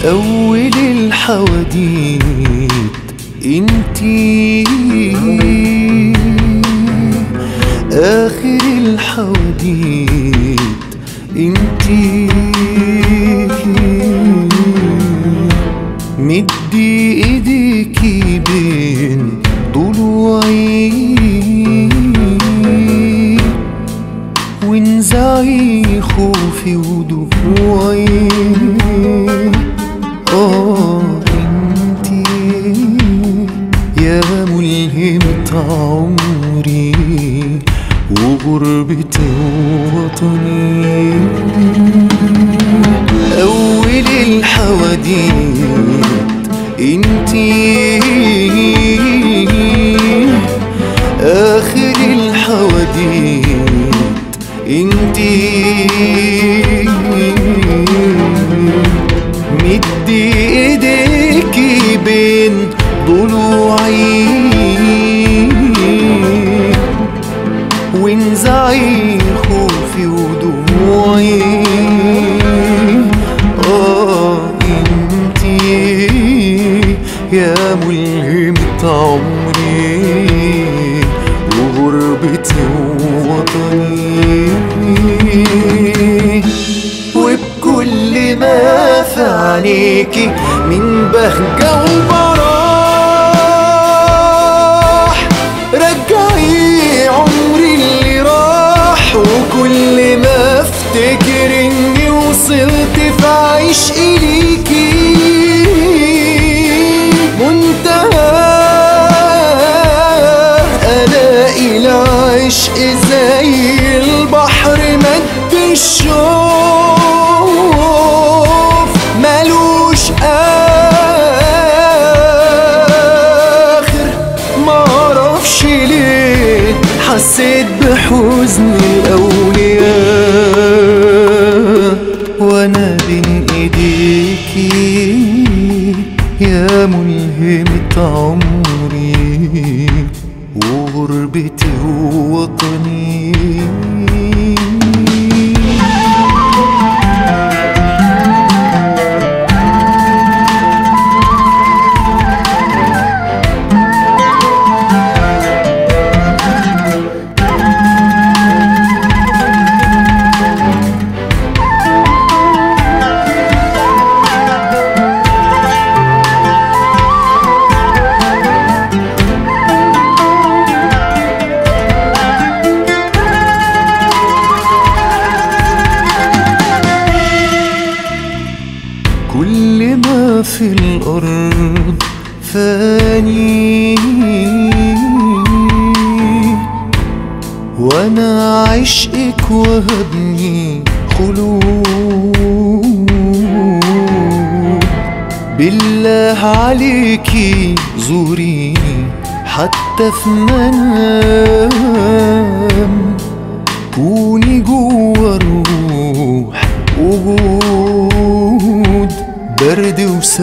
أول الحواديت انتي، آخر الحواديت انتي. مدي ايديكي بين ضلوعي وانزعي خوفي ودموعي. انتي يا ملهمة عمري وغربتي ووطني. أول الحواديت انتي، آخر الحواديت انتي. مدي ايديكي بين ضلوعي وانزعي خوفي ودموعي. انتي يا ملهمة عمري وغربتي ووطني. وبكل ما في عينيكي من بهجة وبراح رجعي عمري اللي راح. وكل ما افتكر اني وصلت في عشقي ليكي منتهى، الاقي العشق زي البحر مد الشوف ملوش اخر. معرفش ليه حسيت بحزن الاولياء وانا بين ايديكي يا ملهمة عمري وغربتي ووطني. كل ما في الأرض فاني وأنا عشقك وهبني خلود. بالله عليكي زوريني حتى في منام، كوني جوا الروح وجود برد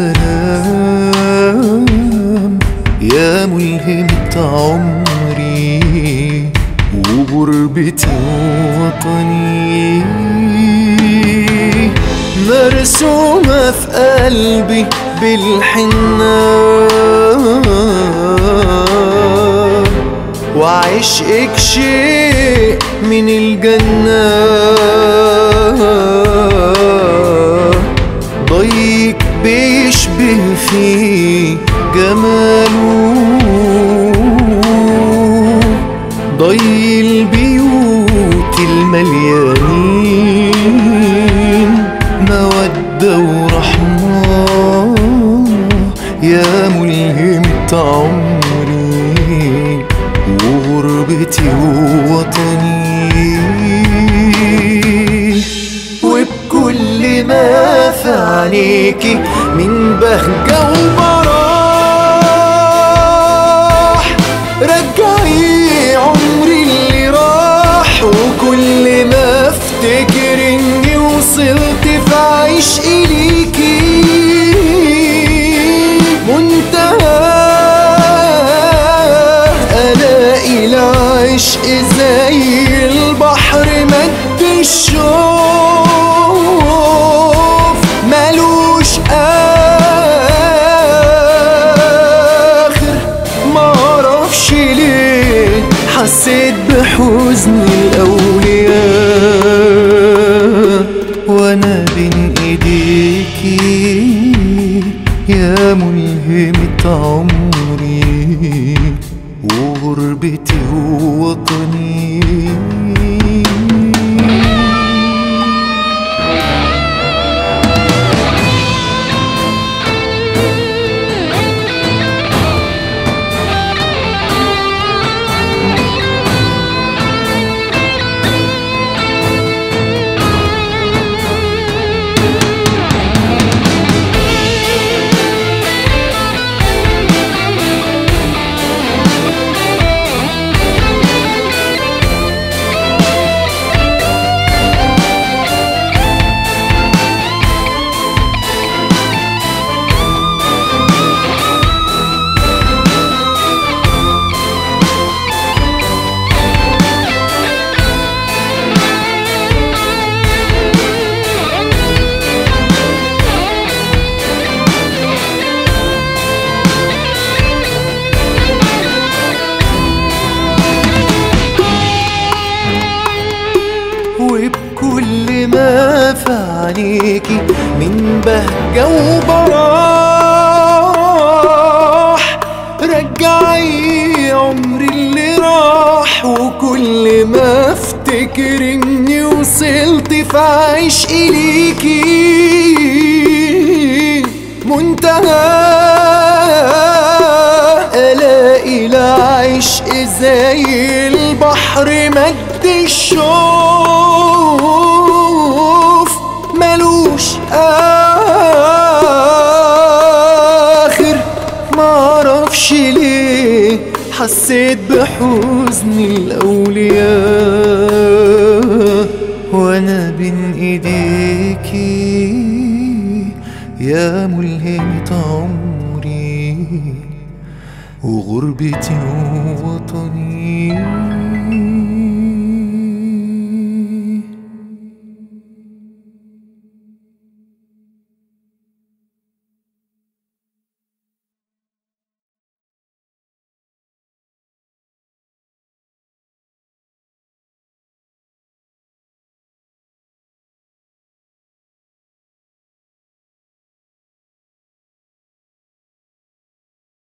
وسلام. يا ملهمة عمري وغربتي ووطني. مرسومة في قلبي بالحنة وعشقك شيء من الجنة. ضيك بيشبه في جماله ضي البيوت المليانين مودة ورحمة. يا ملهمة عمري وغربتي ووطني. وبكل ما في عينيكي من بهجة وبراح رجعي عمري اللي راح. وكل ما افتكر اني وصلت في عشقي ليكي منتهى، الاقي العشق زي البحر مد الشوف ملوش حسيت بحزن الأولياء وأنا بين إيديكي يا ملهمة عمري وغربتي ووطني. وبكل ما في عينيكي من بهجة وبراح رجعي عمري اللي راح. وكل ما افتكر اني وصلت في عشقي ليكي منتهى الاقي العشق زي البحر مد الشوف ملوش آخر. معرفش ليه حسيت بحزن الأولياء وأنا بين إيديكي يا ملهمة عمري وغربتي ووطني.